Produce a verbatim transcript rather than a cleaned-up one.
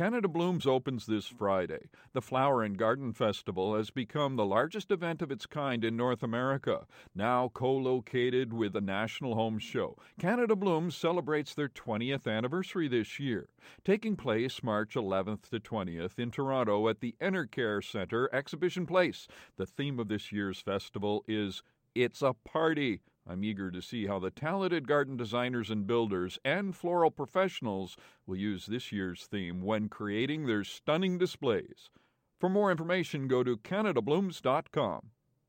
Canada Blooms opens this Friday. The Flower and Garden Festival has become the largest event of its kind in North America. Now co-located with the National Home Show, Canada Blooms celebrates their twentieth anniversary this year. Taking place March eleventh to twentieth in Toronto at the Enercare Centre Exhibition Place. The theme of this year's festival is It's a Party. I'm eager to see how the talented garden designers and builders and floral professionals will use this year's theme when creating their stunning displays. For more information, go to canada blooms dot com.